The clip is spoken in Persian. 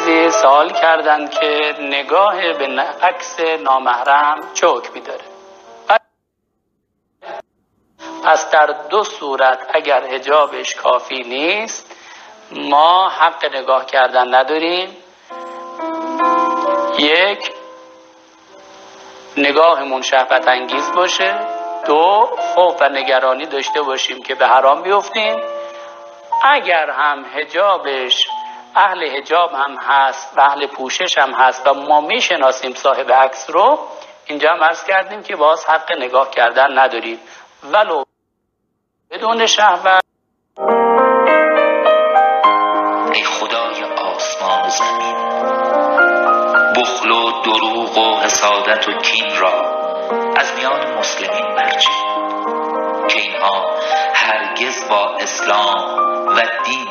عزیزی سوال کردند که نگاه به عکس نامحرم چه حکمی داره. پس در دو صورت اگر حجابش کافی نیست ما حق نگاه کردن نداریم. یک، نگاهمون شهوت انگیز باشه. دو، خوف و نگرانی داشته باشیم که به حرام بیفتیم. اگر هم حجابش اهل حجاب هم هست و اهل پوشش هم هست و ما میشناسیم صاحب عکس رو، اینجا هم عرض کردیم که باز حق نگاه کردن نداریم ولو بدون شهوت. ای خدای آسمان و زمین، بخل و دروغ و حسادت و کین را از میان مسلمین برچین که اینها هرگز با اسلام و دین